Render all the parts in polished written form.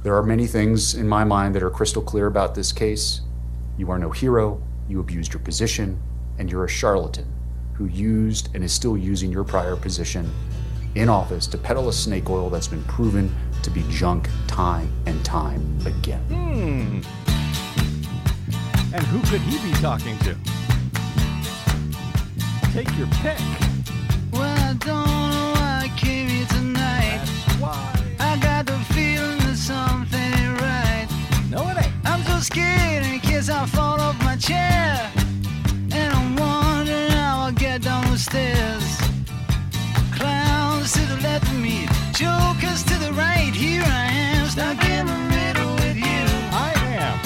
There are many things in my mind that are crystal clear about this case. You are no hero, you abused your position, and you're a charlatan who used and is still using your prior position in office to peddle a snake oil that's been proven to be junk time and time again. And who could he be talking to? Take your pick. Well, I don't know why I came here tonight. That's why. I got the feeling that something ain't right. No, it ain't. I'm so scared in case I fall off my chair. And I'm wondering how I'll get down the stairs. Clowns to the left of me, jokers to the right. Here I am, stuck in the middle with you. I am.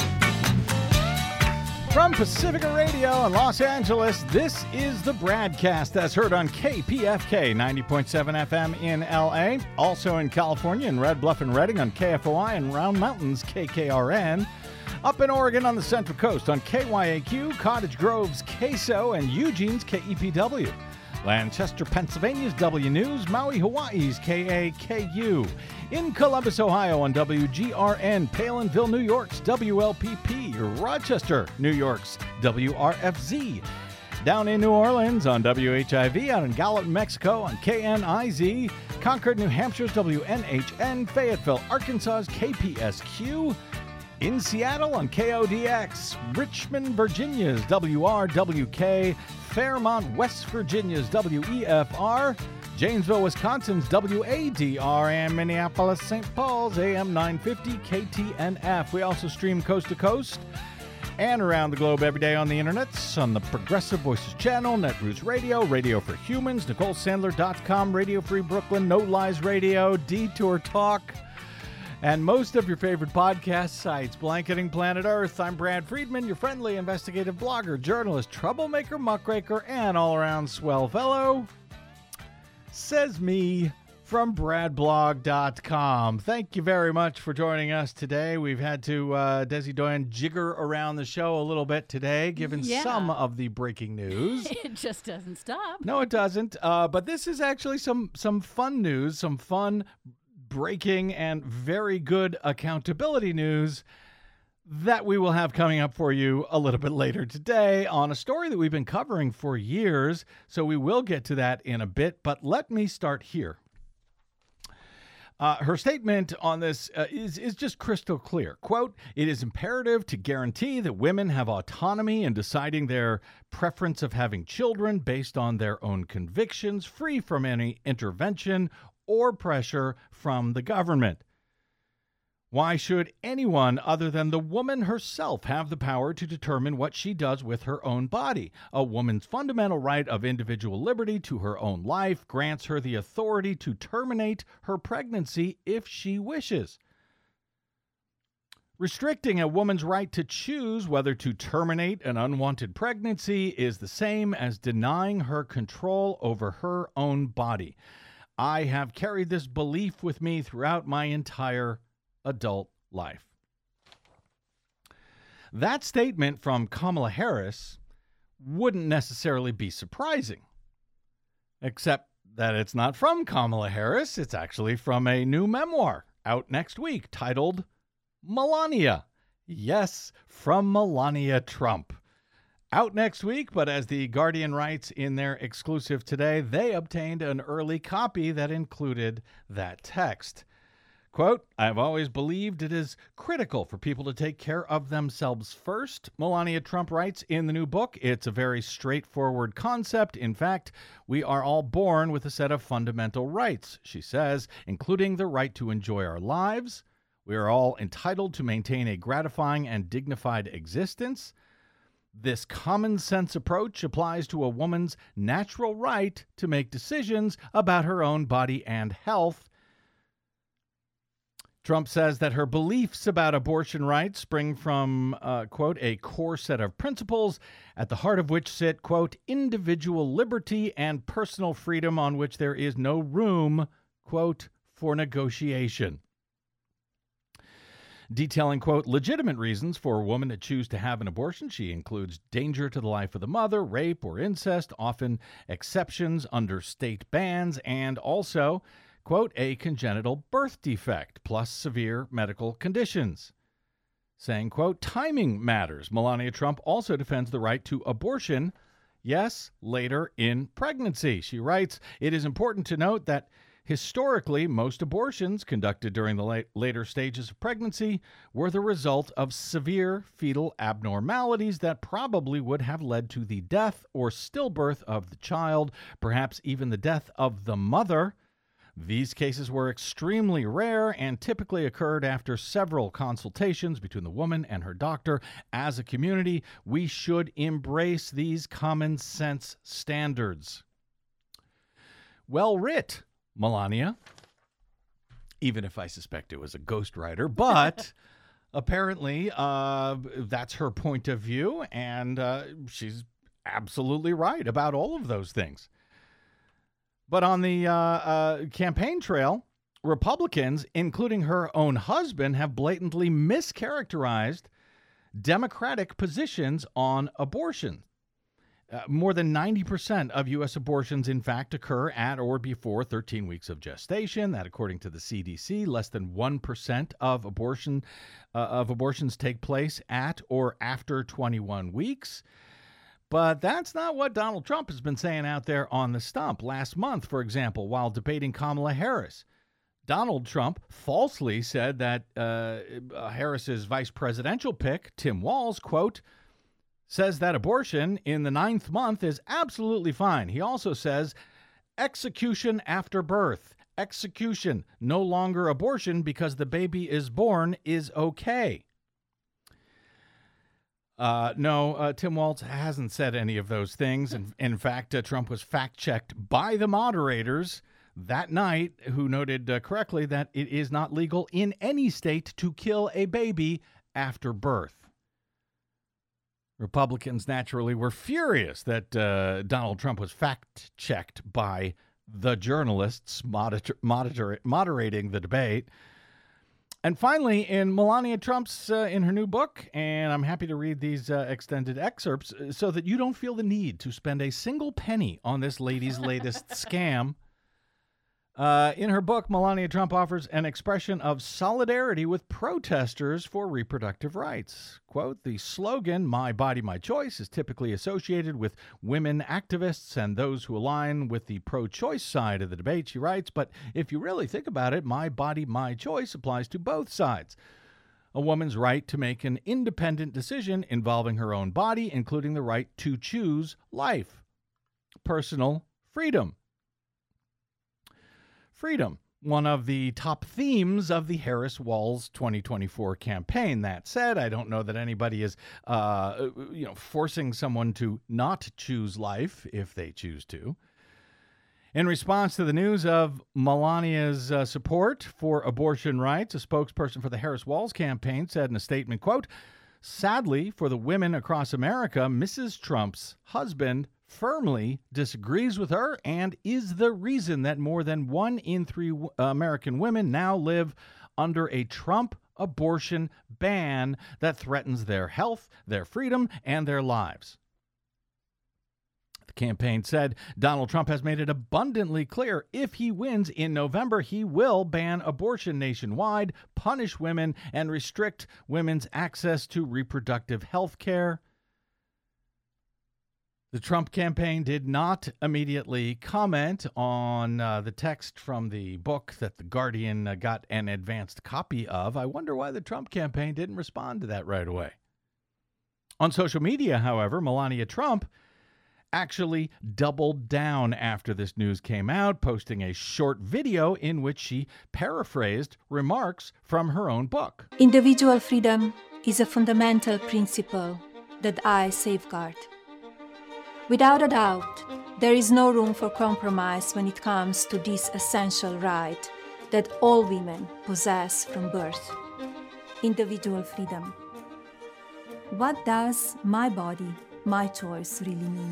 From Pacifica Radio in Los Angeles, this is the Bradcast that's heard on KPFK 90.7 FM in LA. Also in California in Red Bluff and Redding on KFOI and Round Mountains KKRN. Up in Oregon on the Central Coast on KYAQ, Cottage Grove's KSO, and Eugene's KEPW. Lancaster, Pennsylvania's W News, Maui, Hawaii's KAKU. In Columbus, Ohio on WGRN, Palinville, New York's WLPP, Rochester, New York's WRFZ. Down in New Orleans on WHIV, out in Gallup, Mexico on KNIZ, Concord, New Hampshire's WNHN, Fayetteville, Arkansas's KPSQ. In Seattle on KODX, Richmond, Virginia's WRWK, Fairmont, West Virginia's WEFR, Janesville, Wisconsin's WADR, and Minneapolis, St. Paul's AM 950 KTNF. We also stream coast to coast and around the globe every day on the internet, on the Progressive Voices channel, Netroots Radio, Radio for Humans, NicoleSandler.com, Radio Free Brooklyn, No Lies Radio, Detour Talk, and most of your favorite podcast sites. Blanketing Planet Earth. I'm Brad Friedman, your friendly investigative blogger, journalist, troublemaker, muckraker, and all-around swell fellow. Says me from bradblog.com. Thank you very much for joining us today. We've had to, Desi Doyen, jigger around the show a little bit today, given some of the breaking news. It just doesn't stop. No, it doesn't. But this is actually some fun news, some fun breaking and very good accountability news that we will have coming up for you a little bit later today on a story that we've been covering for years. So we will get to that in a bit, but let me start here. Her statement on this is just crystal clear. Quote, "It is imperative to guarantee that women have autonomy in deciding their preference of having children based on their own convictions, free from any intervention or pressure from the government. Why should anyone other than the woman herself have the power to determine what she does with her own body? A woman's fundamental right of individual liberty to her own life grants her the authority to terminate her pregnancy if she wishes. Restricting a woman's right to choose whether to terminate an unwanted pregnancy is the same as denying her control over her own body. I have carried this belief with me throughout my entire adult life." That statement from Kamala Harris wouldn't necessarily be surprising, except that it's not from Kamala Harris. It's actually from a new memoir out next week titled Melania. Yes, from Melania Trump. Out next week, but as the Guardian writes in their exclusive today, they obtained an early copy that included that text. Quote, "I've always believed it is critical for people to take care of themselves first," Melania Trump writes in the new book. "It's a very straightforward concept. In fact, we are all born with a set of fundamental rights," she says, "including the right to enjoy our lives. We are all entitled to maintain a gratifying and dignified existence. This common sense approach applies to a woman's natural right to make decisions about her own body and health." Trump says that her beliefs about abortion rights spring from, quote, "a core set of principles at the heart of which sit, quote, individual liberty and personal freedom on which there is no room, quote, for negotiation." Detailing, quote, legitimate reasons for a woman to choose to have an abortion, she includes danger to the life of the mother, rape or incest, often exceptions under state bans, and also quote, a congenital birth defect plus severe medical conditions, saying, quote, timing matters. Melania Trump also defends the right to abortion, yes, later in pregnancy. She writes, it is important to note that historically, most abortions conducted during the later stages of pregnancy were the result of severe fetal abnormalities that probably would have led to the death or stillbirth of the child, perhaps even the death of the mother. These cases were extremely rare and typically occurred after several consultations between the woman and her doctor. As a community, we should embrace these common sense standards. Well writ, Melania, even if I suspect it was a ghostwriter, but apparently that's her point of view, and she's absolutely right about all of those things. But on the campaign trail, Republicans, including her own husband, have blatantly mischaracterized Democratic positions on abortion. More than 90% of U.S. abortions, in fact, occur at or before 13 weeks of gestation. That, according to the CDC, less than 1% of abortions take place at or after 21 weeks. But that's not what Donald Trump has been saying out there on the stump. Last month, for example, while debating Kamala Harris, Donald Trump falsely said that Harris's vice presidential pick, Tim Walz, quote, says that abortion in the 9th month is absolutely fine. He also says execution after birth, execution, no longer abortion because the baby is born, is okay. No, Tim Walz hasn't said any of those things. And in fact, Trump was fact-checked by the moderators that night, who noted correctly that it is not legal in any state to kill a baby after birth. Republicans naturally were furious that Donald Trump was fact-checked by the journalists moderating the debate. And finally, in Melania Trump's, in her new book, and I'm happy to read these extended excerpts so that you don't feel the need to spend a single penny on this lady's latest scam. In her book, Melania Trump offers an expression of solidarity with protesters for reproductive rights. Quote, the slogan, "My Body, My Choice," is typically associated with women activists and those who align with the pro-choice side of the debate, she writes. But if you really think about it, my body, my choice applies to both sides. A woman's right to make an independent decision involving her own body, including the right to choose life. Personal freedom. Freedom, one of the top themes of the Harris-Walz 2024 campaign. That said, I don't know that anybody is, forcing someone to not choose life if they choose to. In response to the news of Melania's support for abortion rights, a spokesperson for the Harris-Walz campaign said in a statement, quote, sadly for the women across America, Mrs. Trump's husband firmly disagrees with her and is the reason that more than 1 in 3 American women now live under a Trump abortion ban that threatens their health, their freedom, and their lives. The campaign said Donald Trump has made it abundantly clear if he wins in November, he will ban abortion nationwide, punish women, and restrict women's access to reproductive health care. The Trump campaign did not immediately comment on the text from the book that The Guardian got an advanced copy of. I wonder why the Trump campaign didn't respond to that right away. On social media, however, Melania Trump actually doubled down after this news came out, posting a short video in which she paraphrased remarks from her own book. Individual freedom is a fundamental principle that I safeguard. Without a doubt, there is no room for compromise when it comes to this essential right that all women possess from birth: individual freedom. What does my body, my choice really mean?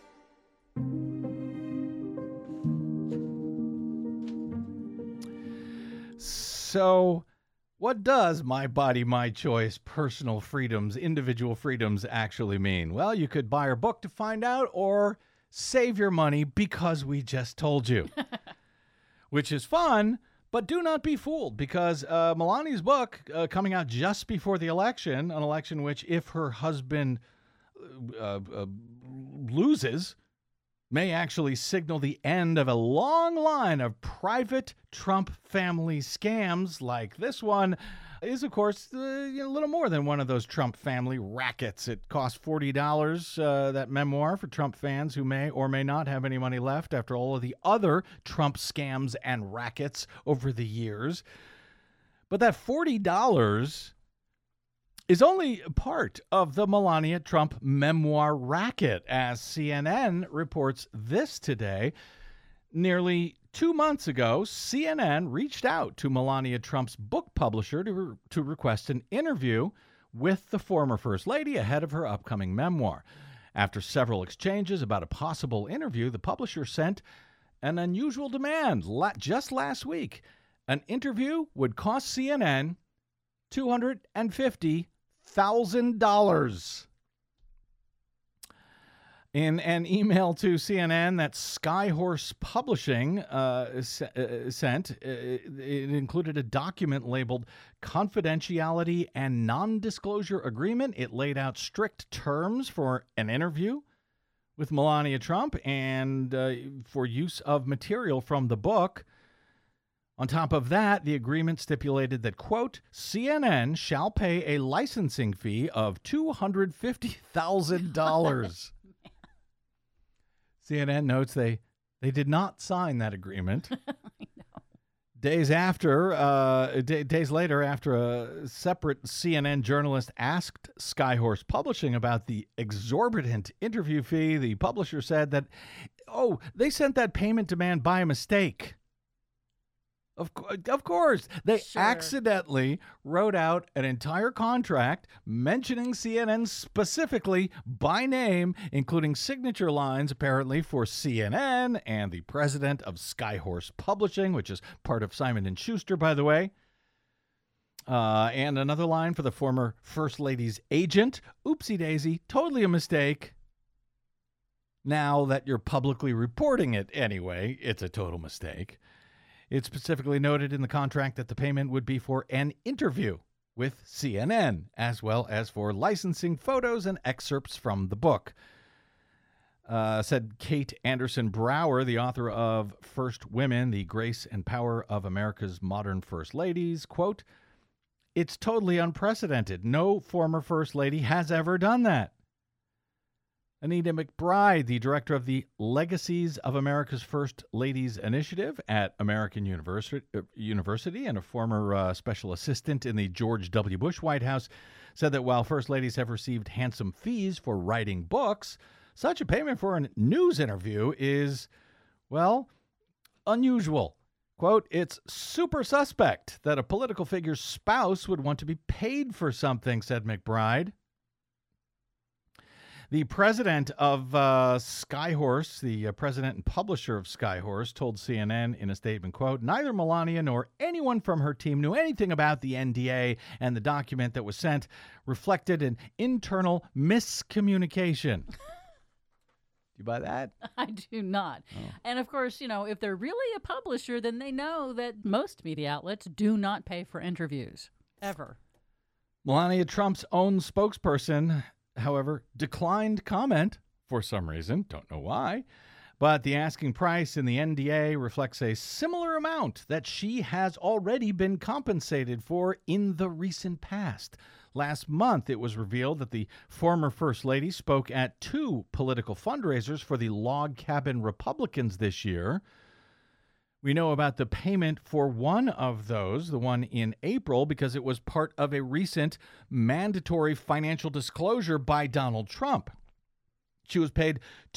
So, what does my body, my choice, personal freedoms, individual freedoms actually mean? Well, you could buy her book to find out or save your money because we just told you. which is fun, but do not be fooled, because Melania's book, coming out just before the election, an election which, if her husband loses, may actually signal the end of a long line of private Trump family scams like this one, is, of course, a little more than one of those Trump family rackets. It cost $40, that memoir, for Trump fans who may or may not have any money left after all of the other Trump scams and rackets over the years. But that $40 is only part of the Melania Trump memoir racket, as CNN reports this today. Nearly 2 months ago, CNN reached out to Melania Trump's book publisher to request an interview with the former First Lady ahead of her upcoming memoir. After several exchanges about a possible interview, the publisher sent an unusual demand just last week. An interview would cost CNN $250,000. In an email to CNN that Skyhorse Publishing sent, it included a document labeled Confidentiality and Non-Disclosure Agreement. It laid out strict terms for an interview with Melania Trump and for use of material from the book. On top of that, the agreement stipulated that, quote, CNN shall pay a licensing fee of $250,000. CNN notes they did not sign that agreement. I know. Days later, after a separate CNN journalist asked Skyhorse Publishing about the exorbitant interview fee, the publisher said that, they sent that payment demand by mistake. Of course, they accidentally wrote out an entire contract mentioning CNN specifically by name, including signature lines apparently for CNN and the president of Skyhorse Publishing, which is part of Simon & Schuster, by the way. And another line for the former First Lady's agent. Oopsie daisy, totally a mistake. Now that you're publicly reporting it anyway, it's a total mistake. It specifically noted in the contract that the payment would be for an interview with CNN, as well as for licensing photos and excerpts from the book. Said Kate Anderson Brower, the author of First Women, The Grace and Power of America's Modern First Ladies, quote, "It's totally unprecedented. No former First Lady has ever done that." Anita McBride, the director of the Legacies of America's First Ladies Initiative at American University and a former special assistant in the George W. Bush White House, said that while First Ladies have received handsome fees for writing books, such a payment for a news interview is, unusual. Quote, "It's super suspect that a political figure's spouse would want to be paid for something," said McBride. The president of Skyhorse, the president and publisher of Skyhorse, told CNN in a statement, quote, "Neither Melania nor anyone from her team knew anything about the NDA, and the document that was sent reflected an internal miscommunication." Do you buy that? I do not. Oh. And of course, if they're really a publisher, then they know that most media outlets do not pay for interviews, ever. Melania Trump's own spokesperson, however, declined comment for some reason. Don't know why. But the asking price in the NDA reflects a similar amount that she has already been compensated for in the recent past. Last month, it was revealed that the former First Lady spoke at 2 political fundraisers for the Log Cabin Republicans this year. We know about the payment for one of those, the one in April, because it was part of a recent mandatory financial disclosure by Donald Trump. She was paid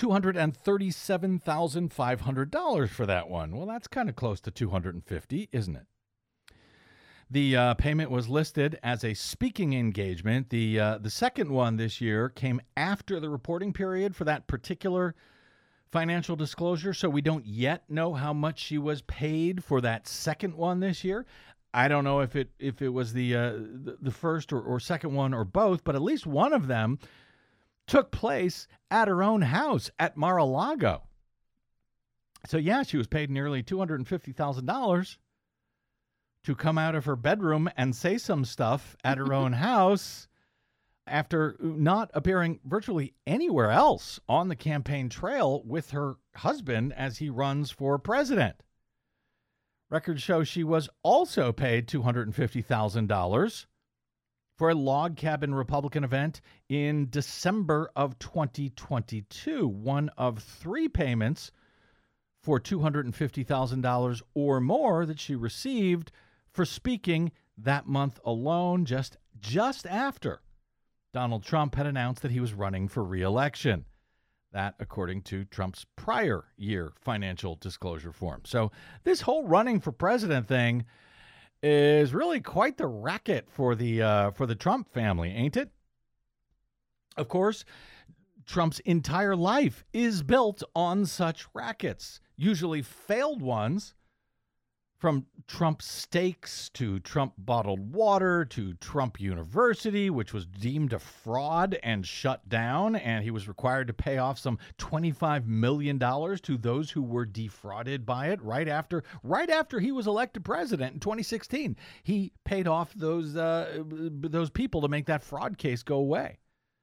$237,500 for that one. Well, that's kind of close to $250,000, isn't it? The payment was listed as a speaking engagement. The second one this year came after the reporting period for that particular financial disclosure, so we don't yet know how much she was paid for that second one this year. I don't know if it was the first or second one or both, but at least one of them took place at her own house at Mar-a-Lago. So, yeah, she was paid nearly $250,000 to come out of her bedroom and say some stuff at her own house after not appearing virtually anywhere else on the campaign trail with her husband as he runs for president. Records show she was also paid $250,000 for a log cabin Republican event in December of 2022, one of 3 payments for $250,000 or more that she received for speaking that month alone, just after Donald Trump had announced that he was running for re-election. That, according to Trump's prior year financial disclosure form. So this whole running for president thing is really quite the racket for the Trump family, ain't it? Of course, Trump's entire life is built on such rackets, usually failed ones, from Trump steaks to Trump bottled water to Trump University, which was deemed a fraud and shut down, and he was required to pay off some $25 million to those who were defrauded by it right after he was elected president in 2016. He paid off those people to make that fraud case go away.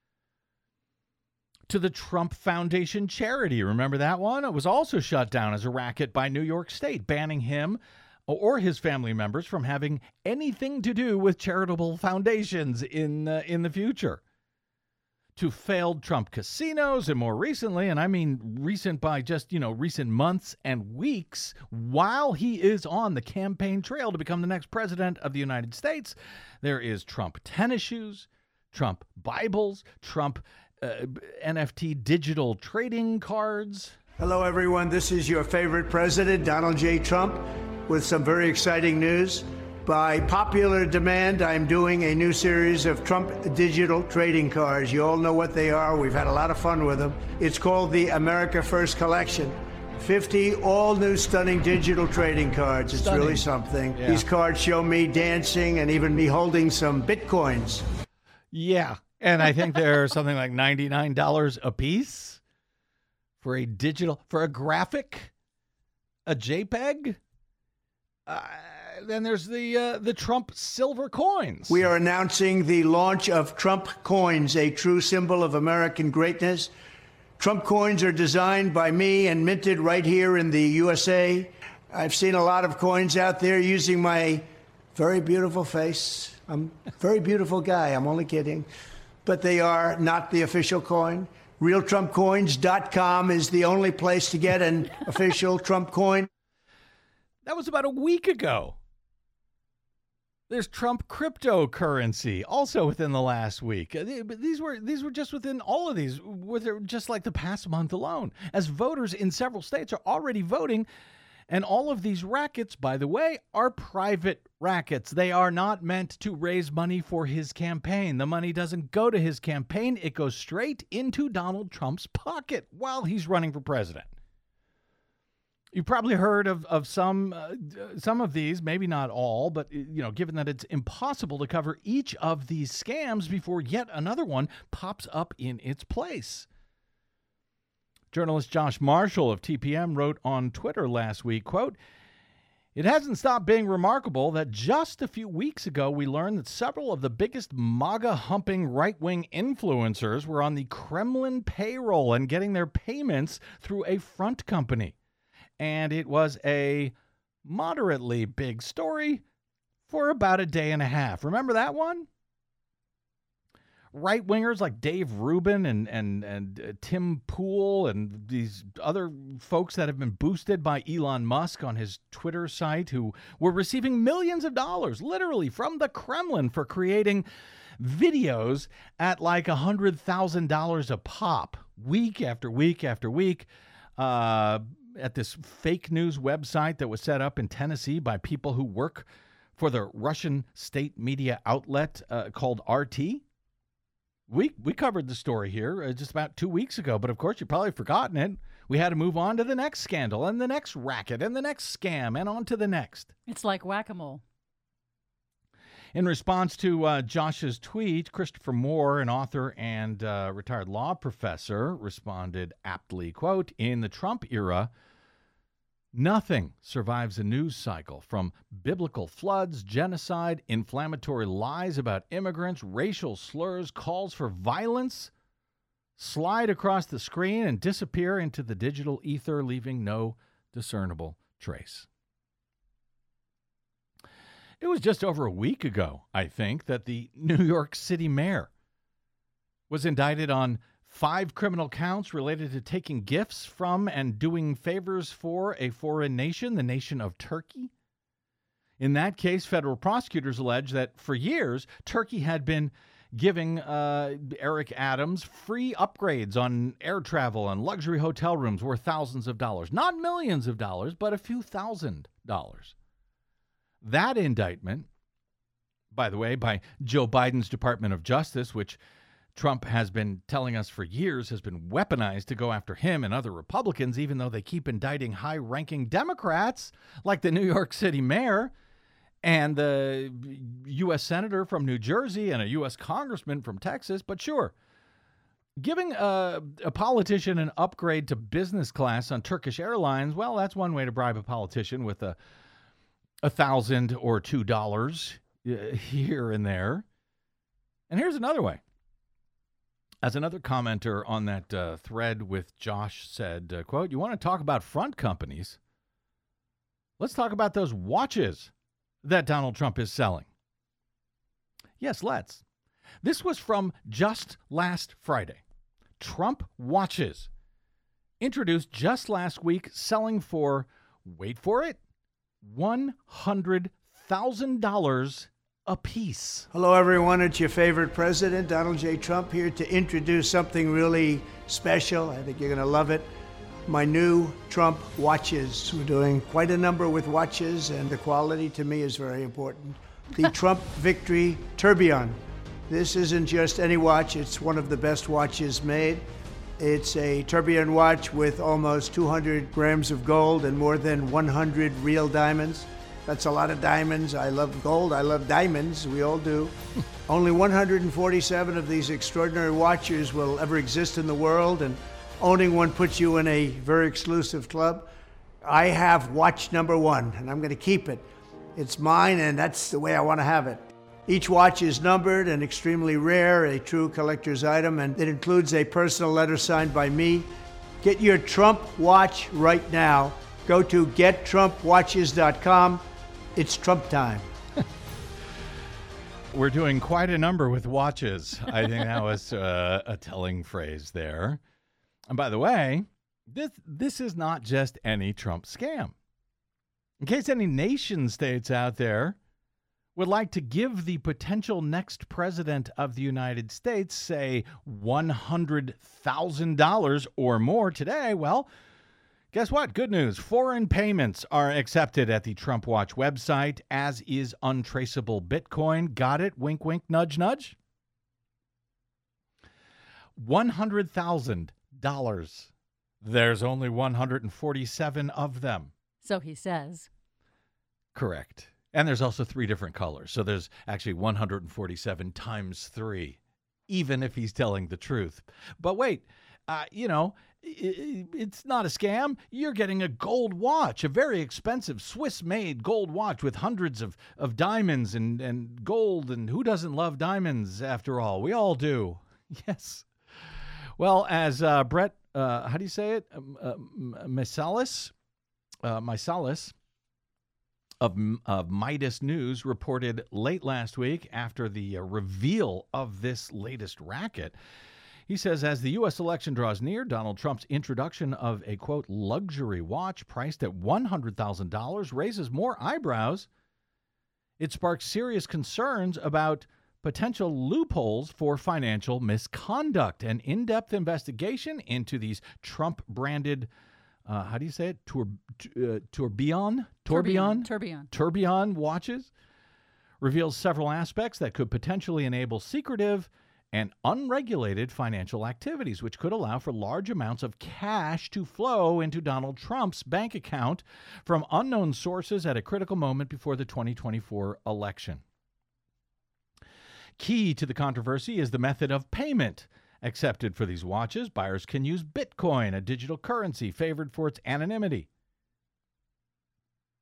To the Trump Foundation charity, remember that one? It was also shut down as a racket by New York State, banning him or his family members from having anything to do with charitable foundations in the future. To failed Trump casinos, and more recently, and I mean recent by just, recent months and weeks, while he is on the campaign trail to become the next president of the United States, there is Trump tennis shoes, Trump Bibles, Trump NFT digital trading cards. Hello, everyone. This is your favorite president, Donald J. Trump, with some very exciting news. By popular demand, I'm doing a new series of Trump digital trading cards. You all know what they are. We've had a lot of fun with them. It's called the America First Collection. 50 all-new stunning digital trading cards. It's really something. Yeah. These cards show me dancing and even me holding some Bitcoins. Yeah, and I think they're something like $99 a piece for a graphic, a JPEG. Then there's the Trump silver coins. We are announcing the launch of Trump coins, a true symbol of American greatness. Trump coins are designed by me and minted right here in the USA. I've seen a lot of coins out there using my very beautiful face. I'm a very beautiful guy. I'm only kidding. But they are not the official coin. RealTrumpCoins.com is the only place to get an official Trump coin. That was about a week ago. There's Trump cryptocurrency also within the last week. These were just within all of these, just like the past month alone, as voters in several states are already voting. And all of these rackets, by the way, are private rackets. They are not meant to raise money for his campaign. The money doesn't go to his campaign. It goes straight into Donald Trump's pocket while he's running for president. You've probably heard of some of these, maybe not all, but given that it's impossible to cover each of these scams before yet another one pops up in its place. Journalist Josh Marshall of TPM wrote on Twitter last week, quote, "It hasn't stopped being remarkable that just a few weeks ago we learned that several of the biggest MAGA-humping right-wing influencers were on the Kremlin payroll and getting their payments through a front company. And it was a moderately big story for about a day and a half." Remember that one? Right-wingers like Dave Rubin and Tim Pool and these other folks that have been boosted by Elon Musk on his Twitter site, who were receiving millions of dollars, literally, from the Kremlin for creating videos at like $100,000 a pop, week after week after week, at this fake news website that was set up in Tennessee by people who work for the Russian state media outlet called RT. We covered the story here just about 2 weeks ago, but of course you've probably forgotten it. We had to move on to the next scandal and the next racket and the next scam and on to the next. It's like whack-a-mole. In response to Josh's tweet, Christopher Moore, an author and retired law professor, responded aptly, quote, "In the Trump era, Nothing survives a news cycle, from biblical floods, genocide, inflammatory lies about immigrants, racial slurs, calls for violence, slide across the screen and disappear into the digital ether, leaving no discernible trace. It was just over a week ago, I think, that the New York City mayor was indicted on 5 criminal counts related to taking gifts from and doing favors for a foreign nation, the nation of Turkey. In that case, federal prosecutors allege that for years, Turkey had been giving Eric Adams free upgrades on air travel and luxury hotel rooms worth thousands of dollars. Not millions of dollars, but a few $1,000s. That indictment, by the way, by Joe Biden's Department of Justice, which Trump has been telling us for years has been weaponized to go after him and other Republicans, even though they keep indicting high-ranking Democrats like the New York City mayor and the U.S. senator from New Jersey and a U.S. congressman from Texas. But sure, giving a politician an upgrade to business class on Turkish Airlines, well, that's one way to bribe a politician with $1,000 or $2 here and there. And here's another way. As another commenter on that thread with Josh said, quote, "You want to talk about front companies? Let's talk about those watches that Donald Trump is selling." Yes, let's. This was from just last Friday. Trump watches introduced just last week, selling for, wait for it, $100,000 a piece. Hello, everyone. It's your favorite president, Donald J. Trump, here to introduce something really special. I think you're going to love it. My new Trump watches. We're doing quite a number with watches, and the quality to me is very important. The Trump Victory Tourbillon. This isn't just any watch. It's one of the best watches made. It's a tourbillon watch with almost 200 grams of gold and more than 100 real diamonds. That's a lot of diamonds. I love gold. I love diamonds. We all do. Only 147 of these extraordinary watches will ever exist in the world, and owning one puts you in a very exclusive club. I have watch number 1, and I'm going to keep it. It's mine, and that's the way I want to have it. Each watch is numbered and extremely rare, a true collector's item, and it includes a personal letter signed by me. Get your Trump watch right now. Go to gettrumpwatches.com. It's Trump time. We're doing quite a number with watches. I think that was a telling phrase there. And by the way, this is not just any Trump scam. In case any nation states out there would like to give the potential next president of the United States, say, $100,000 or more today, well, guess what? Good news. Foreign payments are accepted at the Trump Watch website, as is untraceable Bitcoin. Got it? Wink, wink, nudge, nudge. $100,000. There's only 147 of them. So he says. Correct. And there's also 3 different colors. So there's actually 147 times 3, even if he's telling the truth. But wait, it's not a scam. You're getting a gold watch, a very expensive Swiss-made gold watch with hundreds of diamonds and gold. And who doesn't love diamonds, after all? We all do. Yes. Well, as Brett, how do you say it? Meiselas of Midas News reported late last week after the reveal of this latest racket. He says, as the U.S. election draws near, Donald Trump's introduction of a, quote, luxury watch priced at $100,000 raises more eyebrows. It sparks serious concerns about potential loopholes for financial misconduct. An in-depth investigation into these Trump-branded, how do you say it? Tourbillon watches reveals several aspects that could potentially enable secretive and unregulated financial activities, which could allow for large amounts of cash to flow into Donald Trump's bank account from unknown sources at a critical moment before the 2024 election. Key to the controversy is the method of payment accepted for these watches. Buyers can use Bitcoin, a digital currency favored for its anonymity.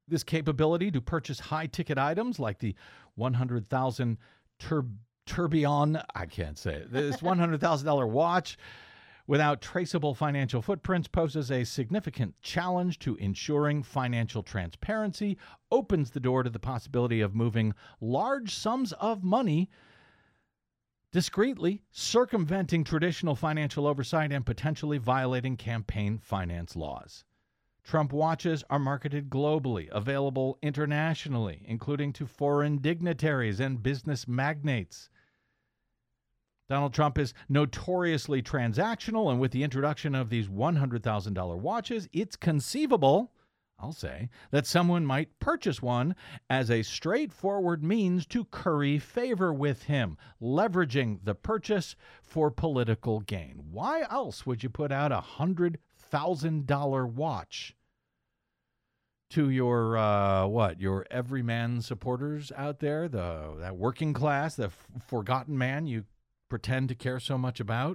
This capability to purchase high-ticket items like the 100,000 Tourbillon, I can't say it, this $100,000 watch without traceable financial footprints poses a significant challenge to ensuring financial transparency, opens the door to the possibility of moving large sums of money discreetly, circumventing traditional financial oversight and potentially violating campaign finance laws. Trump watches are marketed globally, available internationally, including to foreign dignitaries and business magnates. Donald Trump is notoriously transactional, and with the introduction of these $100,000 watches, it's conceivable, I'll say, that someone might purchase one as a straightforward means to curry favor with him, leveraging the purchase for political gain. Why else would you put out a $100,000 watch to your your everyman supporters out there, that working class, the forgotten man you pretend to care so much about?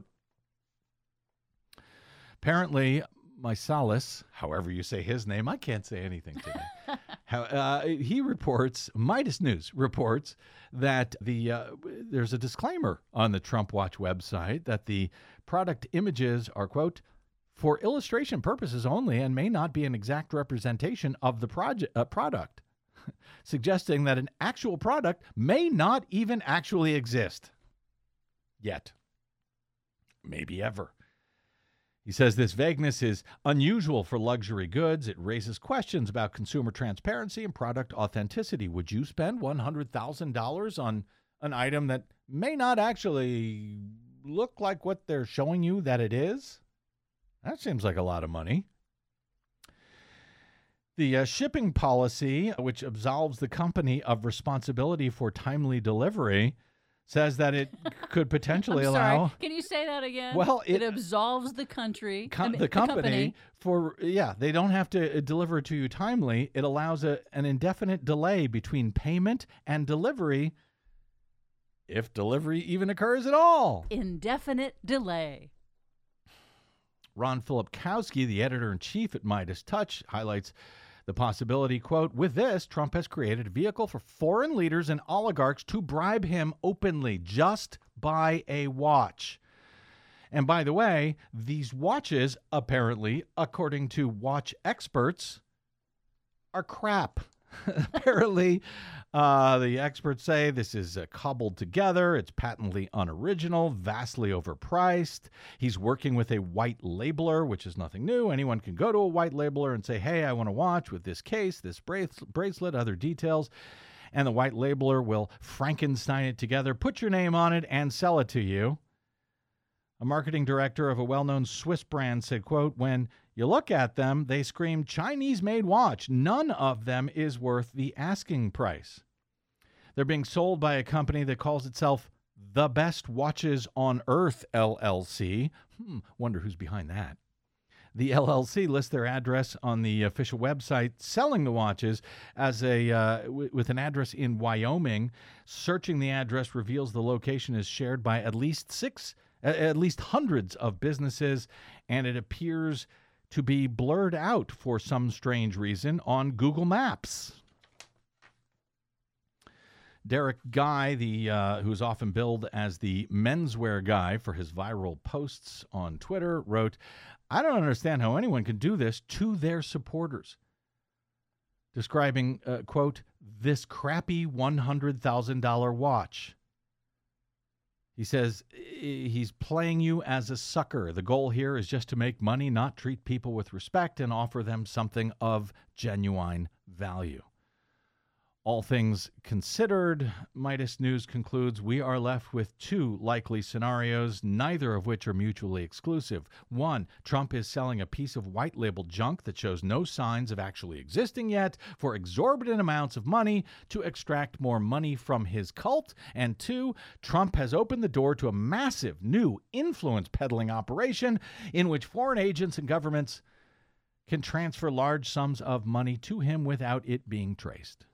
Apparently, Mysalis, however you say his name, I can't say anything today. He reports, Midas News reports, that there's a disclaimer on the Trump Watch website that the product images are, quote, for illustration purposes only and may not be an exact representation of the product, suggesting that an actual product may not even actually exist. Yet. Maybe ever. He says this vagueness is unusual for luxury goods. It raises questions about consumer transparency and product authenticity. Would you spend $100,000 on an item that may not actually look like what they're showing you that it is? That seems like a lot of money. The shipping policy, which absolves the company of responsibility for timely delivery, says that it could potentially allow. Can you say that again? Well, it absolves the country, the company for they don't have to deliver to you timely. It allows an indefinite delay between payment and delivery, if delivery even occurs at all. Indefinite delay. Ron Filipkowski, the editor-in-chief at Midas Touch, highlights the possibility, quote, with this, Trump has created a vehicle for foreign leaders and oligarchs to bribe him openly. Just buy a watch. And by the way, these watches, apparently, according to watch experts, are crap. Apparently, the experts say this is cobbled together. It's patently unoriginal, vastly overpriced. He's working with a white labeler, which is nothing new. Anyone can go to a white labeler and say, hey, I want a watch with this case, this bracelet, other details. And the white labeler will Frankenstein it together, put your name on it, and sell it to you. A marketing director of a well-known Swiss brand said, quote, when you look at them, they scream Chinese-made watch. None of them is worth the asking price. They're being sold by a company that calls itself The Best Watches on Earth, LLC. Wonder who's behind that. The LLC lists their address on the official website selling the watches as with an address in Wyoming. Searching the address reveals the location is shared by at least hundreds of businesses, and it appears to be blurred out for some strange reason on Google Maps. Derek Guy, who's often billed as the menswear guy for his viral posts on Twitter, wrote, I don't understand how anyone can do this to their supporters. Describing, quote, this crappy $100,000 watch. He says he's playing you as a sucker. The goal here is just to make money, not treat people with respect and offer them something of genuine value. All things considered, Midas News concludes, we are left with two likely scenarios, neither of which are mutually exclusive. One, Trump is selling a piece of white label junk that shows no signs of actually existing yet for exorbitant amounts of money to extract more money from his cult. And two, Trump has opened the door to a massive new influence peddling operation in which foreign agents and governments can transfer large sums of money to him without it being traced.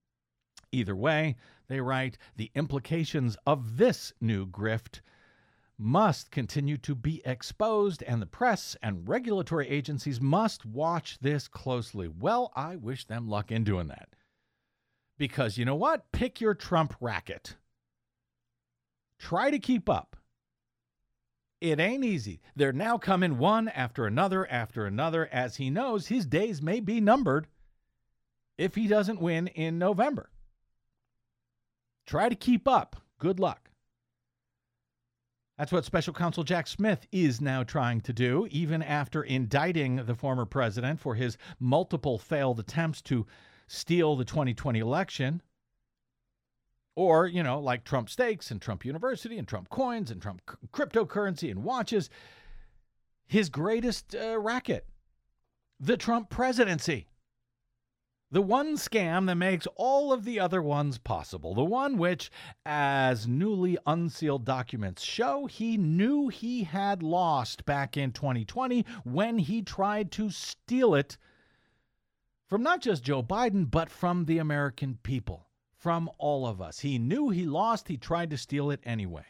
Either way, they write, the implications of this new grift must continue to be exposed, and the press and regulatory agencies must watch this closely. Well, I wish them luck in doing that. Because you know what? Pick your Trump racket. Try to keep up. It ain't easy. They're now coming one after another, as he knows his days may be numbered if he doesn't win in November. Try to keep up. Good luck. That's what Special Counsel Jack Smith is now trying to do, even after indicting the former president for his multiple failed attempts to steal the 2020 election. Or, you know, like Trump Steaks and Trump University and Trump Coins and Trump cryptocurrency and watches. His greatest racket, the Trump presidency. The one scam that makes all of the other ones possible. The one which, as newly unsealed documents show, he knew he had lost back in 2020 when he tried to steal it from not just Joe Biden, but from the American people. From all of us. He knew he lost. He tried to steal it anyway.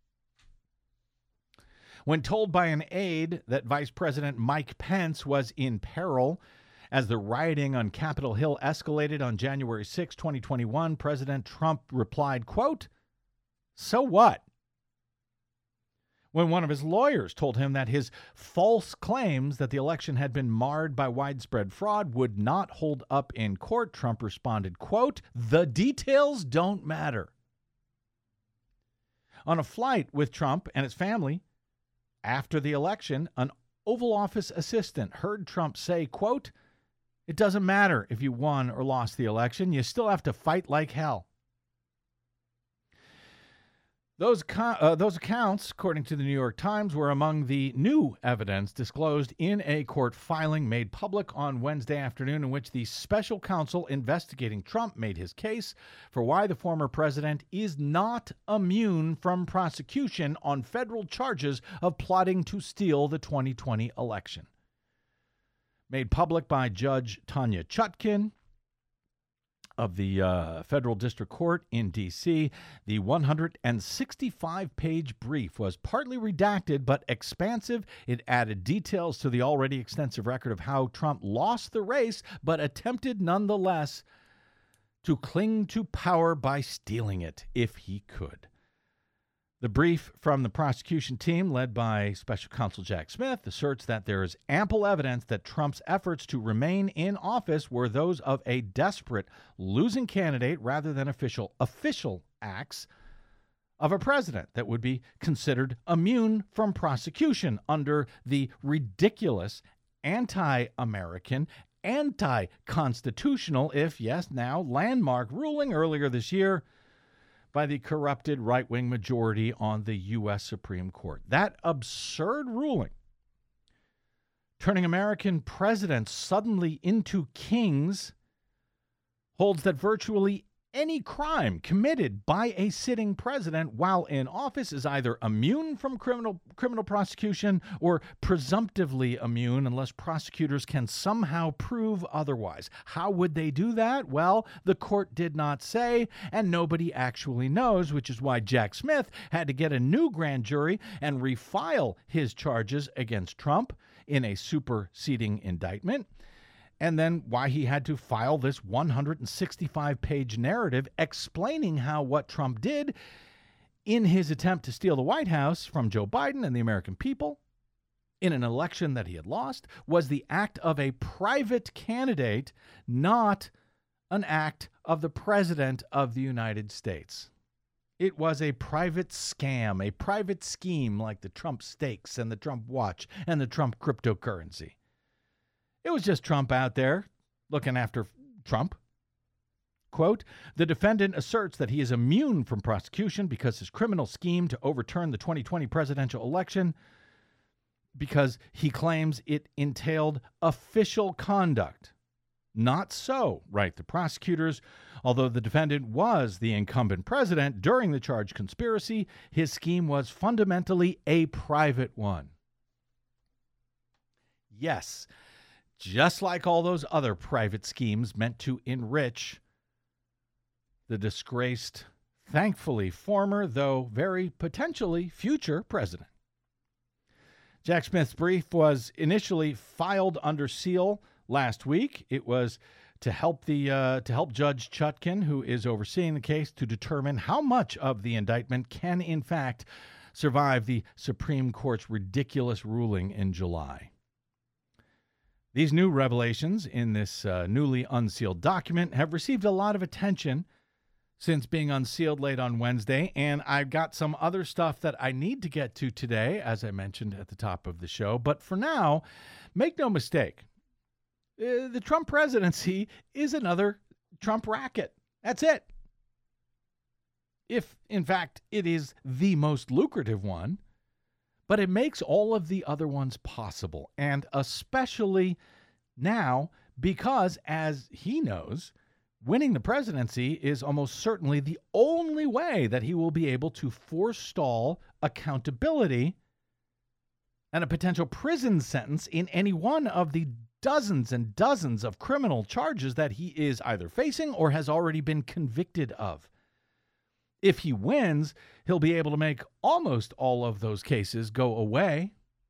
When told by an aide that Vice President Mike Pence was in peril as the rioting on Capitol Hill escalated on January 6, 2021, President Trump replied, quote, "So what?" When one of his lawyers told him that his false claims that the election had been marred by widespread fraud would not hold up in court, Trump responded, quote, "The details don't matter." On a flight with Trump and his family after the election, an Oval Office assistant heard Trump say, quote, "It doesn't matter if you won or lost the election. You still have to fight like hell." Those accounts, according to the New York Times, were among the new evidence disclosed in a court filing made public on Wednesday afternoon, in which the special counsel investigating Trump made his case for why the former president is not immune from prosecution on federal charges of plotting to steal the 2020 election. Made public by Judge Tanya Chutkin of the Federal District Court in D.C., the 165-page brief was partly redacted but expansive. It added details to the already extensive record of how Trump lost the race but attempted nonetheless to cling to power by stealing it if he could. The brief from the prosecution team, led by Special Counsel Jack Smith, asserts that there is ample evidence that Trump's efforts to remain in office were those of a desperate losing candidate rather than official acts of a president that would be considered immune from prosecution under the ridiculous anti-American, anti-constitutional, if yes, now landmark ruling earlier this year by the corrupted right-wing majority on the U.S. Supreme Court. That absurd ruling, turning American presidents suddenly into kings, holds that virtually any crime committed by a sitting president while in office is either immune from criminal prosecution or presumptively immune unless prosecutors can somehow prove otherwise. How would they do that? Well, the court did not say, and nobody actually knows, which is why Jack Smith had to get a new grand jury and refile his charges against Trump in a superseding indictment. And then why he had to file this 165-page narrative explaining how what Trump did in his attempt to steal the White House from Joe Biden and the American people in an election that he had lost was the act of a private candidate, not an act of the President of the United States. It was a private scam, a private scheme like the Trump Steaks and the Trump Watch and the Trump cryptocurrency. It was just Trump out there looking after Trump. Quote, "The defendant asserts that he is immune from prosecution because his criminal scheme to overturn the 2020 presidential election, because he claims it entailed official conduct. Not so, write the prosecutors. Although the defendant was the incumbent president during the charged conspiracy, his scheme was fundamentally a private one." Yes, just like all those other private schemes meant to enrich the disgraced thankfully former, though very potentially future president. Jack Smith's brief was initially filed under seal last week. It was to help Judge Chutkan, who is overseeing the case, to determine how much of the indictment can in fact survive the Supreme Court's ridiculous ruling in July. These new revelations in this newly unsealed document have received a lot of attention since being unsealed late on Wednesday, and I've got some other stuff that I need to get to today, as I mentioned at the top of the show. But for now, make no mistake, the Trump presidency is another Trump racket. That's it. If, in fact, it is the most lucrative one, but it makes all of the other ones possible, and especially now because, as he knows, winning the presidency is almost certainly the only way that he will be able to forestall accountability and a potential prison sentence in any one of the dozens and dozens of criminal charges that he is either facing or has already been convicted of. If he wins, he'll be able to make almost all of those cases go away.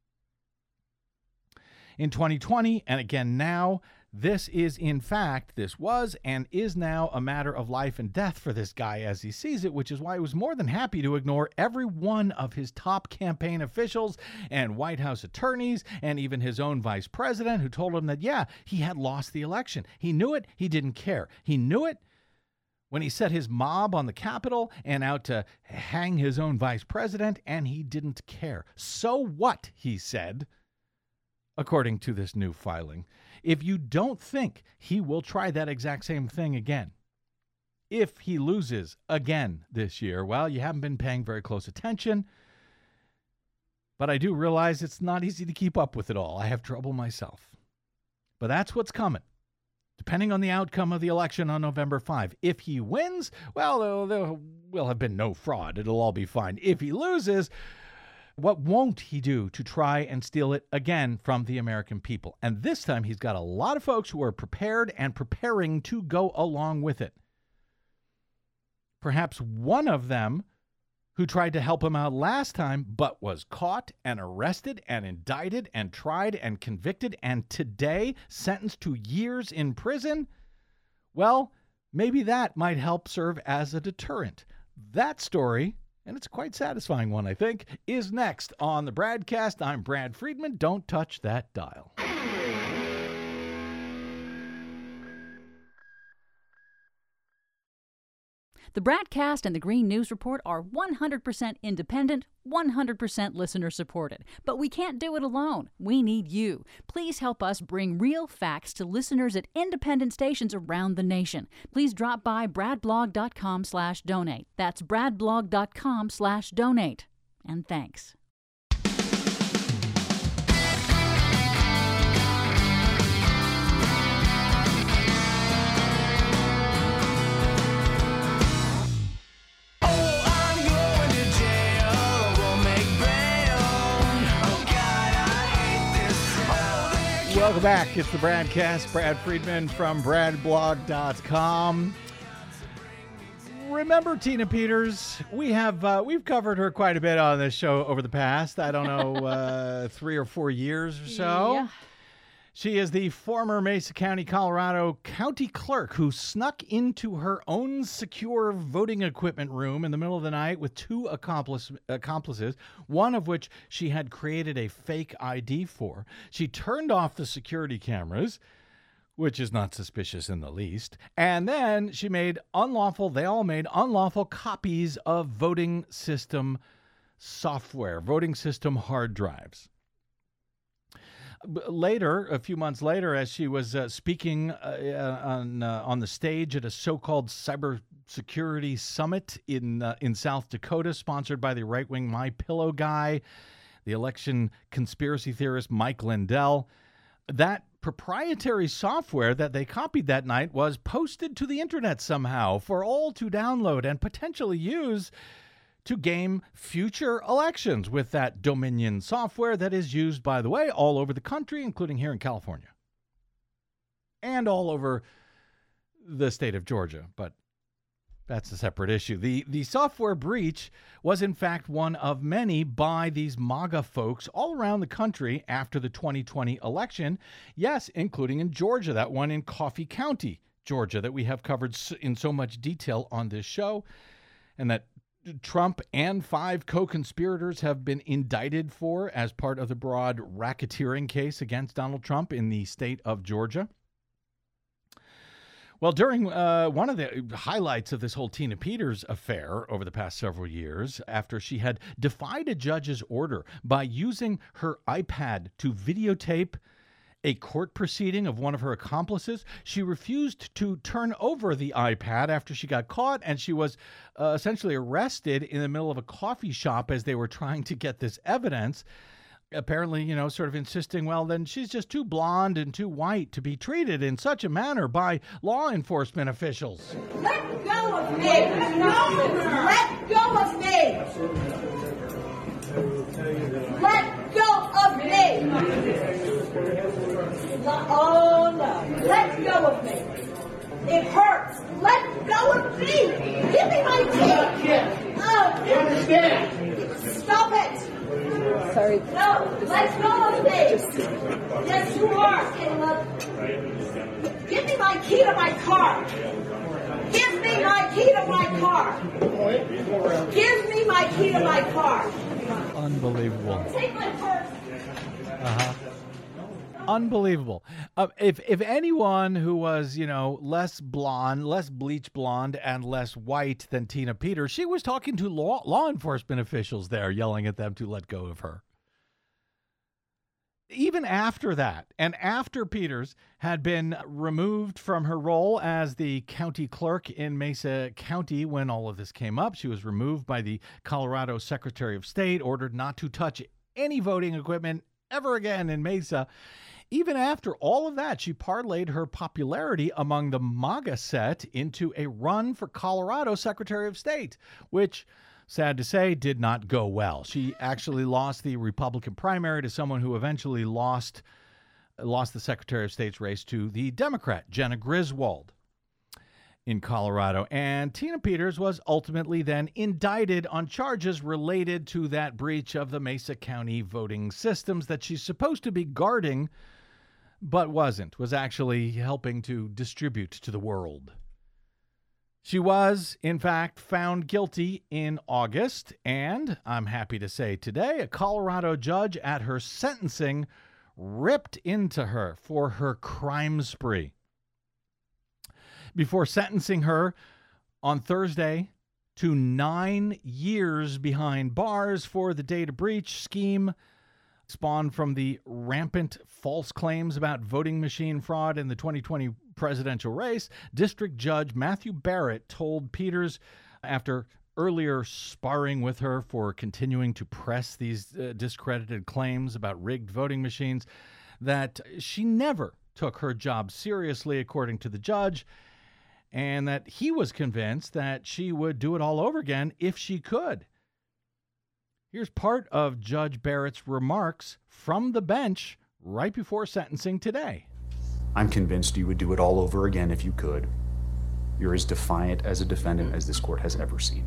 In 2020, and again now, this was and is now a matter of life and death for this guy as he sees it, which is why he was more than happy to ignore every one of his top campaign officials and White House attorneys and even his own vice president who told him that, yeah, he had lost the election. He knew it. He didn't care. He knew it when he set his mob on the Capitol and out to hang his own vice president, and he didn't care. So what, he said, according to this new filing. If you don't think he will try that exact same thing again, if he loses again this year, well, you haven't been paying very close attention. But I do realize it's not easy to keep up with it all. I have trouble myself. But that's what's coming, depending on the outcome of the election on November 5. If he wins, well, there will have been no fraud. It'll all be fine. If he loses, what won't he do to try and steal it again from the American people? And this time he's got a lot of folks who are prepared and preparing to go along with it. Perhaps one of them who tried to help him out last time but was caught and arrested and indicted and tried and convicted and today sentenced to years in prison, well, maybe that might help serve as a deterrent. That story, and it's a quite satisfying one, I think, is next on the Bradcast. I'm Brad Friedman. Don't touch that dial. The Bradcast and the Green News Report are 100% independent, 100% listener-supported. But we can't do it alone. We need you. Please help us bring real facts to listeners at independent stations around the nation. Please drop by bradblog.com/donate. That's bradblog.com/donate. And thanks. Welcome back. It's the Bradcast. Brad Friedman from bradblog.com. Remember Tina Peters? We've covered her quite a bit on this show over the past, 3 or 4 years or so. Yeah. She is the former Mesa County, Colorado county clerk who snuck into her own secure voting equipment room in the middle of the night with two accomplices, one of which she had created a fake ID for. She turned off the security cameras, which is not suspicious in the least, and then they all made unlawful copies of voting system software, voting system hard drives. Later, a few months later, as she was speaking on the stage at a so-called cybersecurity summit in South Dakota, sponsored by the right-wing MyPillow guy, the election conspiracy theorist Mike Lindell, that proprietary software that they copied that night was posted to the internet somehow for all to download and potentially use to game future elections with that Dominion software that is used, by the way, all over the country, including here in California and all over the state of Georgia. But That's a separate issue. The software breach was, in fact, one of many by these MAGA folks all around the country after the 2020 election. Yes, including in Georgia, that one in Coffee County, Georgia, that we have covered in so much detail on this show, and that Trump and 5 co-conspirators have been indicted for as part of the broad racketeering case against Donald Trump in the state of Georgia. Well, during one of the highlights of this whole Tina Peters affair over the past several years, after she had defied a judge's order by using her iPad to videotape a court proceeding of one of her accomplices, she refused to turn over the iPad after she got caught, and she was essentially arrested in the middle of a coffee shop as they were trying to get this evidence. Apparently, sort of insisting, well, then she's just too blonde and too white to be treated in such a manner by law enforcement officials. Let go of me! Let go of me! Let go of me! Oh no! Let go of me! It hurts! Let go of me! Give me my teeth! Oh! You understand? Stop it! Sorry. No, let go of me. Yes, you are, Caleb. Give me my key to my car. Give me my key to my car. Give me my key to my car. Unbelievable. Take my purse. Unbelievable. If anyone who was, less blonde, less bleach blonde, and less white than Tina Peters, she was talking to law enforcement officials there, yelling at them to let go of her. Even after that, and after Peters had been removed from her role as the county clerk in Mesa County when all of this came up, she was removed by the Colorado Secretary of State, ordered not to touch any voting equipment ever again in Mesa. Even after all of that, she parlayed her popularity among the MAGA set into a run for Colorado Secretary of State, which, sad to say, did not go well. She actually lost the Republican primary to someone who eventually lost the Secretary of State's race to the Democrat, Jena Griswold, in Colorado. And Tina Peters was ultimately then indicted on charges related to that breach of the Mesa County voting systems that she's supposed to be guarding, but was actually helping to distribute to the world. She was, in fact, found guilty in August, and I'm happy to say today, a Colorado judge at her sentencing ripped into her for her crime spree. Before sentencing her on Thursday to 9 years behind bars for the data breach scheme spawned from the rampant false claims about voting machine fraud in the 2020 presidential race, District Judge Matthew Barrett told Peters, after earlier sparring with her for continuing to press these discredited claims about rigged voting machines, that she never took her job seriously, according to the judge, and that he was convinced that she would do it all over again if she could. Here's part of Judge Barrett's remarks from the bench right before sentencing today. I'm convinced you would do it all over again if you could. You're as defiant as a defendant as this court has ever seen.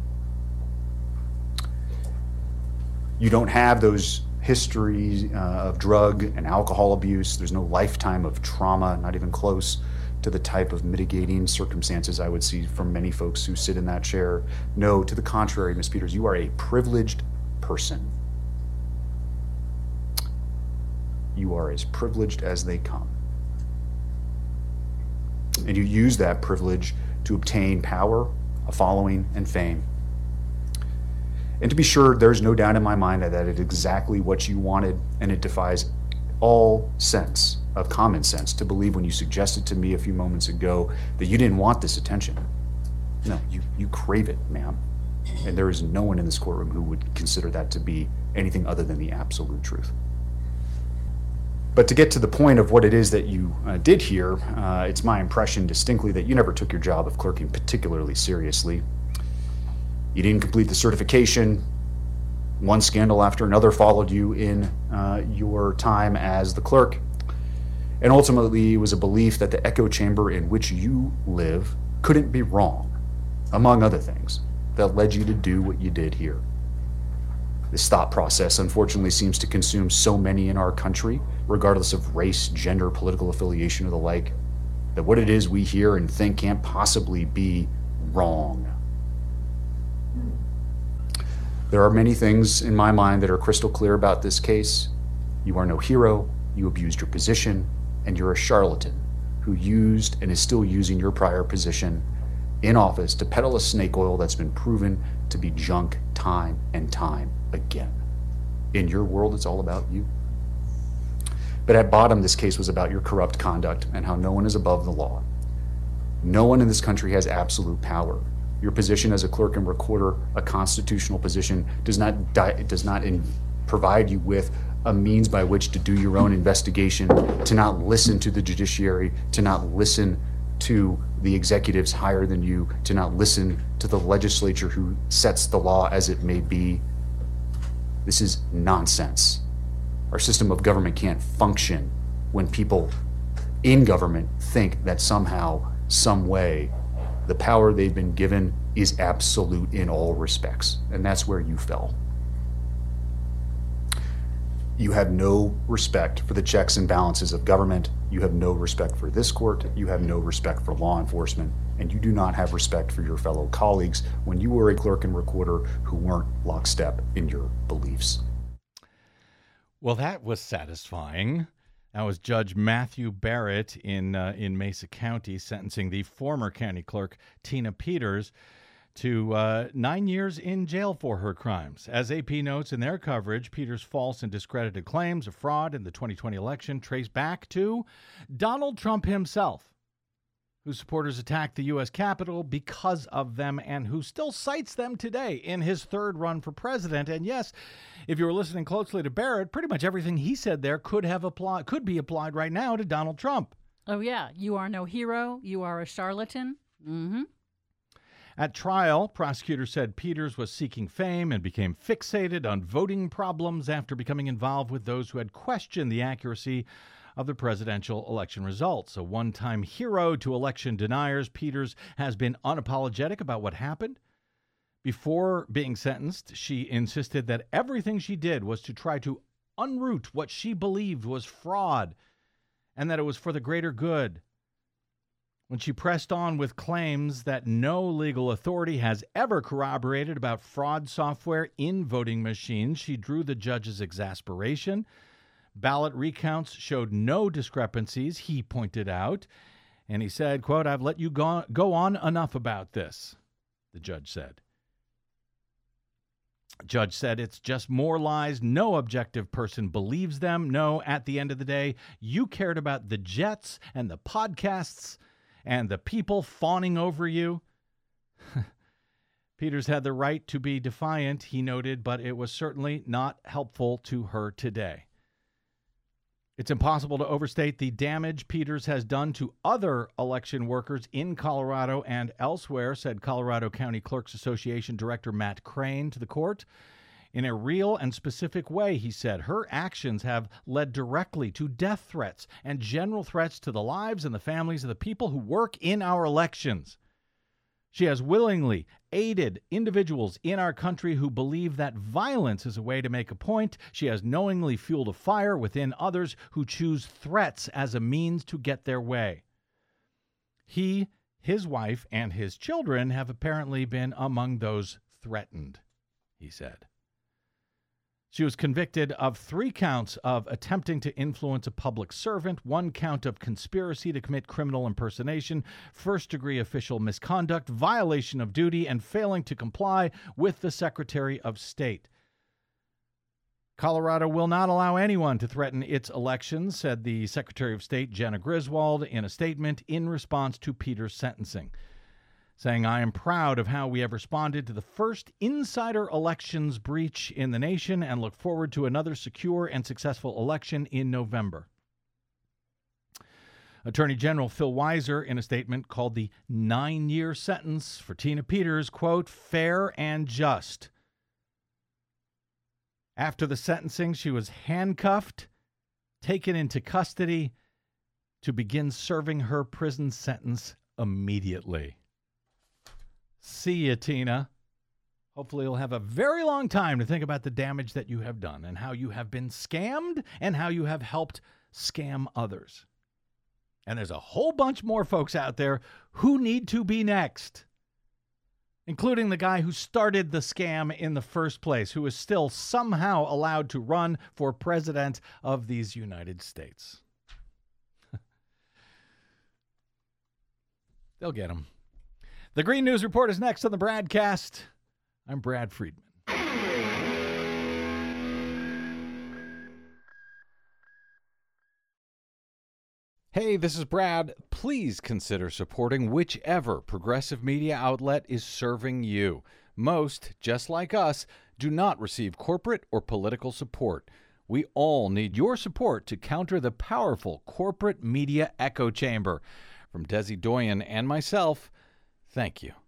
You don't have those histories of drug and alcohol abuse. There's no lifetime of trauma, not even close to the type of mitigating circumstances I would see from many folks who sit in that chair. No, to the contrary, Ms. Peters, you are a privileged person. You are as privileged as they come. And you use that privilege to obtain power, a following, and fame. And to be sure, there's no doubt in my mind that it's exactly what you wanted, and it defies all sense of common sense to believe when you suggested to me a few moments ago that you didn't want this attention. No, you crave it, ma'am. And there is no one in this courtroom who would consider that to be anything other than the absolute truth. But to get to the point of what it is that you did here, it's my impression distinctly that you never took your job of clerking particularly seriously. You didn't complete the certification. One scandal after another followed you in your time as the clerk. And ultimately, it was a belief that the echo chamber in which you live couldn't be wrong. among other things, that led you to do what you did here. This thought process, unfortunately, seems to consume so many in our country, regardless of race, gender, political affiliation, or the like, that what it is we hear and think can't possibly be wrong. There are many things in my mind that are crystal clear about this case. You are no hero, you abused your position, and you're a charlatan who used and is still using your prior position in office to peddle a snake oil that's been proven to be junk time and time again. In your world, it's all about you. But at bottom, this case was about your corrupt conduct and how no one is above the law. No one in this country has absolute power. Your position as a clerk and recorder, a constitutional position, does not provide you with a means by which to do your own investigation, to not listen to the judiciary, to not listen to the executives higher than you, to not listen to the legislature who sets the law as it may be. This is nonsense. Our system of government can't function when people in government think that somehow, some way, the power they've been given is absolute in all respects. And that's where you fell. You have no respect for the checks and balances of government. You have no respect for this court. You have no respect for law enforcement. And you do not have respect for your fellow colleagues when you were a clerk and recorder who weren't lockstep in your beliefs. Well, that was satisfying. That was Judge Matthew Barrett in Mesa County sentencing the former county clerk, Tina Peters, to 9 years in jail for her crimes. As AP notes in their coverage, Peters' false and discredited claims of fraud in the 2020 election trace back to Donald Trump himself, whose supporters attacked the U.S. Capitol because of them and who still cites them today in his third run for president. And yes, if you were listening closely to Barrett, pretty much everything he said there could be applied right now to Donald Trump. Oh, yeah. You are no hero. You are a charlatan. Mm-hmm. At trial, prosecutors said Peters was seeking fame and became fixated on voting problems after becoming involved with those who had questioned the accuracy of the presidential election results. A one-time hero to election deniers, Peters has been unapologetic about what happened. Before being sentenced, she insisted that everything she did was to try to unroot what she believed was fraud and that it was for the greater good. When she pressed on with claims that no legal authority has ever corroborated about fraud software in voting machines, she drew the judge's exasperation. Ballot recounts showed no discrepancies, he pointed out, and he said, quote, "I've let you go on enough about this," the judge said. Judge said it's just more lies. No objective person believes them. No, at the end of the day, you cared about the jets and the podcasts and the people fawning over you. Peters had the right to be defiant, he noted, but it was certainly not helpful to her today. It's impossible to overstate the damage Peters has done to other election workers in Colorado and elsewhere, said Colorado County Clerks Association Director Matt Crane to the court. In a real and specific way, he said, her actions have led directly to death threats and general threats to the lives and the families of the people who work in our elections. She has willingly aided individuals in our country who believe that violence is a way to make a point. She has knowingly fueled a fire within others who choose threats as a means to get their way. He, his wife, and his children have apparently been among those threatened, he said. She was convicted of 3 counts of attempting to influence a public servant, 1 count of conspiracy to commit criminal impersonation, first-degree official misconduct, violation of duty, and failing to comply with the Secretary of State. Colorado will not allow anyone to threaten its elections, said the Secretary of State, Jena Griswold, in a statement in response to Peters' sentencing, saying, "I am proud of how we have responded to the first insider elections breach in the nation and look forward to another secure and successful election in November." Attorney General Phil Weiser, in a statement, called the 9-year sentence for Tina Peters, quote, "fair and just." After the sentencing, she was handcuffed, taken into custody to begin serving her prison sentence immediately. See you, Tina. Hopefully you'll have a very long time to think about the damage that you have done and how you have been scammed and how you have helped scam others. And there's a whole bunch more folks out there who need to be next, including the guy who started the scam in the first place, who is still somehow allowed to run for president of these United States. They'll get him. The Green News Report is next on the Bradcast. I'm Brad Friedman. Hey, this is Brad. Please consider supporting whichever progressive media outlet is serving you. Most, just like us, do not receive corporate or political support. We all need your support to counter the powerful corporate media echo chamber. From Desi Doyen and myself, thank you.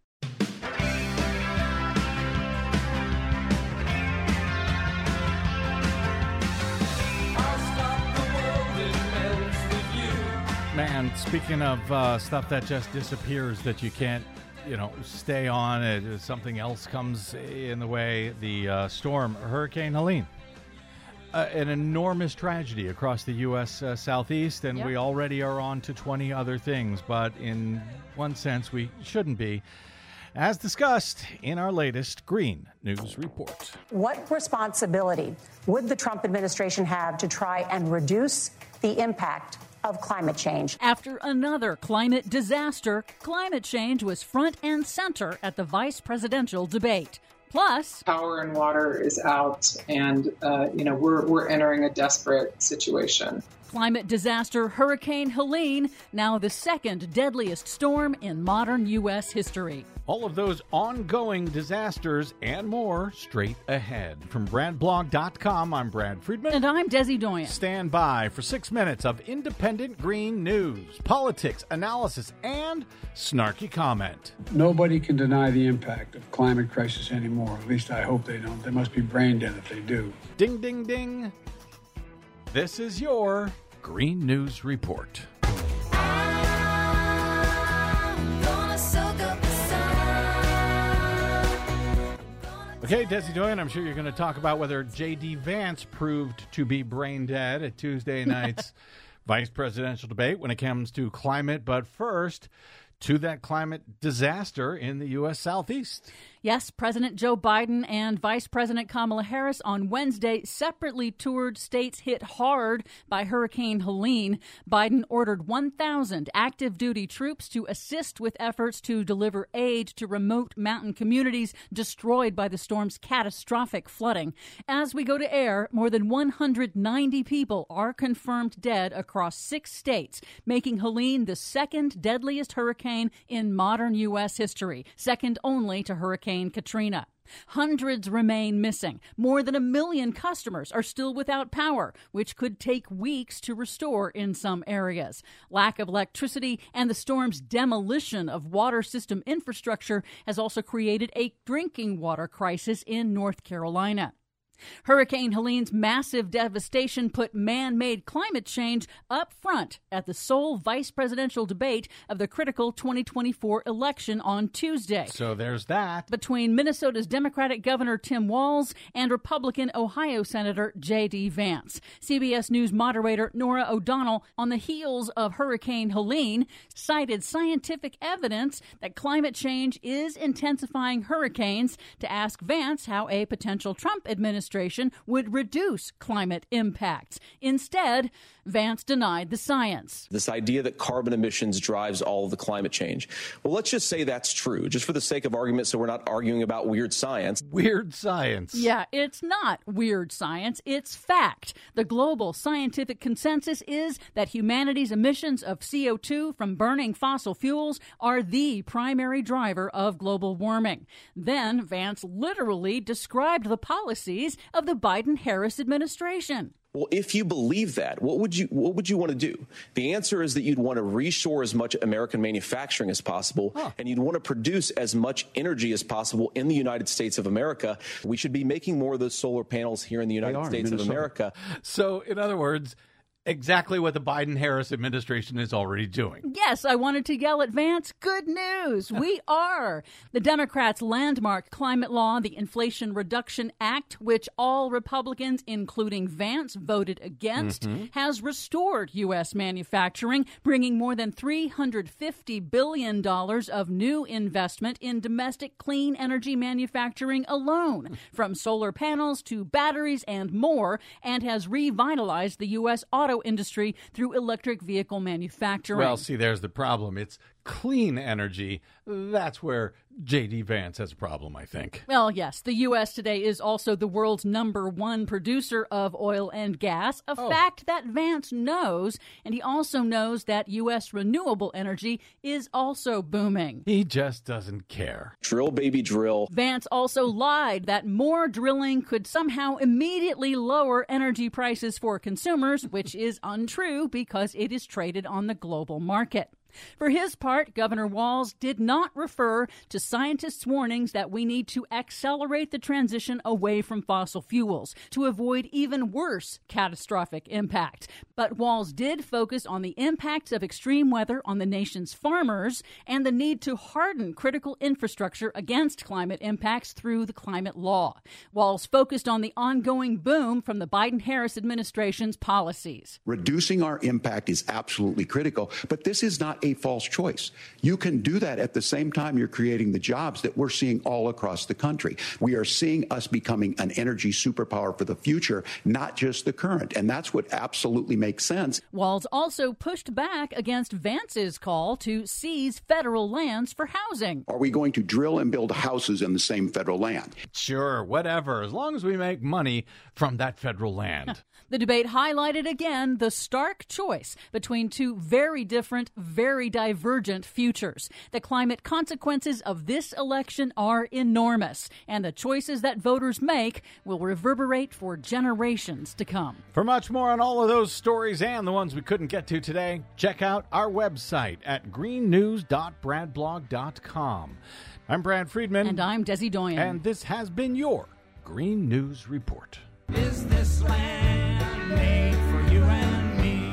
Man, speaking of stuff that just disappears that you can't, stay on, something else comes in the way, the storm, Hurricane Helene. An enormous tragedy across the U.S. Southeast, and we already are on to 20 other things, but in one sense, we shouldn't be. As discussed in our latest Green News Report. What responsibility would the Trump administration have to try and reduce the impact of climate change? After another climate disaster, climate change was front and center at the vice presidential debate. Plus, power and water is out, and we're entering a desperate situation. Climate disaster Hurricane Helene, now the second deadliest storm in modern U.S. history. All of those ongoing disasters and more straight ahead. From BradBlog.com, I'm Brad Friedman. And I'm Desi Doyen. Stand by for 6 minutes of independent green news, politics, analysis, and snarky comment. Nobody can deny the impact of climate crisis anymore. At least I hope they don't. They must be brain dead if they do. Ding, ding, ding. This is your Green News Report. Okay, Desi Doyen, I'm sure you're going to talk about whether J.D. Vance proved to be brain dead at Tuesday night's vice presidential debate when it comes to climate. But first, to that climate disaster in the U.S. Southeast. Yes, President Joe Biden and Vice President Kamala Harris on Wednesday separately toured states hit hard by Hurricane Helene. Biden ordered 1,000 active duty troops to assist with efforts to deliver aid to remote mountain communities destroyed by the storm's catastrophic flooding. As we go to air, more than 190 people are confirmed dead across 6 states, making Helene the second deadliest hurricane in modern U.S. history, second only to Hurricane Katrina. Hundreds remain missing. More than 1 million customers are still without power, which could take weeks to restore in some areas. Lack of electricity and the storm's demolition of water system infrastructure has also created a drinking water crisis in North Carolina. Hurricane Helene's massive devastation put man-made climate change up front at the sole vice presidential debate of the critical 2024 election on Tuesday. So there's that. Between Minnesota's Democratic Governor Tim Walz and Republican Ohio Senator J.D. Vance. CBS News moderator Norah O'Donnell, on the heels of Hurricane Helene, cited scientific evidence that climate change is intensifying hurricanes to ask Vance how a potential Trump administration would reduce climate impacts. Instead, Vance denied the science. This idea that carbon emissions drives all of the climate change. Well, let's just say that's true, just for the sake of argument, so we're not arguing about weird science. Weird science. Yeah, it's not weird science. It's fact. The global scientific consensus is that humanity's emissions of CO2 from burning fossil fuels are the primary driver of global warming. Then Vance literally described the policies of the Biden-Harris administration. Well, if you believe that, what would you want to do? The answer is that you'd want to reshore as much American manufacturing as possible, and you'd want to produce as much energy as possible in the United States of America. We should be making more of those solar panels here in the United States of America. So, in other words, Exactly what the Biden-Harris administration is already doing. Yes, I wanted to yell at Vance. Good news. We are. The Democrats' landmark climate law, the Inflation Reduction Act, which all Republicans, including Vance, voted against, has restored U.S. manufacturing, bringing more than $350 billion of new investment in domestic clean energy manufacturing alone, from solar panels to batteries and more, and has revitalized the U.S. auto industry through electric vehicle manufacturing. Well, see, there's the problem. It's clean energy. That's where J.D. Vance has a problem, I think. Well, yes, the U.S. today is also the world's #1 producer of oil and gas, a fact that Vance knows, and he also knows that U.S. renewable energy is also booming. He just doesn't care. Drill, baby, drill. Vance also lied that more drilling could somehow immediately lower energy prices for consumers, which is untrue because it is traded on the global market. For his part, Governor Walz did not refer to scientists' warnings that we need to accelerate the transition away from fossil fuels to avoid even worse catastrophic impact. But Walz did focus on the impacts of extreme weather on the nation's farmers and the need to harden critical infrastructure against climate impacts through the climate law. Walz focused on the ongoing boom from the Biden-Harris administration's policies. Reducing our impact is absolutely critical, but this is not a false choice. You can do that at the same time you're creating the jobs that we're seeing all across the country. We are seeing us becoming an energy superpower for the future, not just the current. And that's what absolutely makes sense. Walz also pushed back against Vance's call to seize federal lands for housing. Are we going to drill and build houses in the same federal land? Sure, whatever, as long as we make money from that federal land. The debate highlighted again the stark choice between two very different, very divergent futures. The climate consequences of this election are enormous, and the choices that voters make will reverberate for generations to come. For much more on all of those stories and the ones we couldn't get to today, check out our website at greennews.bradblog.com. I'm Brad Friedman. And I'm Desi Doyen. And this has been your Green News Report. Is this land made for you and me?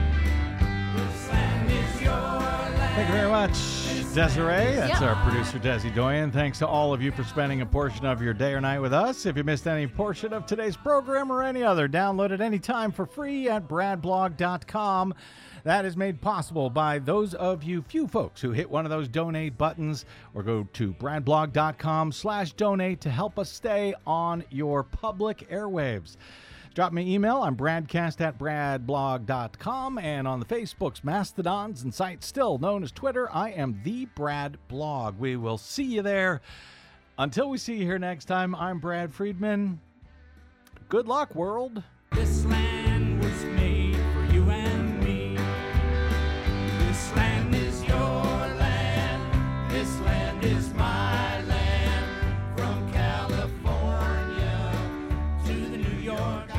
This land is your land. Thank you very much, Desiree. That's our producer, Desi Doyen. Thanks to all of you for spending a portion of your day or night with us. If you missed any portion of today's program or any other, download it anytime for free at bradblog.com. That is made possible by those of you few folks who hit one of those donate buttons or go to bradblog.com/donate to help us stay on your public airwaves. Drop me an email. I'm bradcast@bradblog.com. And on the Facebooks, Mastodons, and sites still known as Twitter, I am the Brad Blog. We will see you there. Until we see you here next time, I'm Brad Friedman. Good luck, world. This land was made for you and me. This land is your land. This land is my land. From California to the New York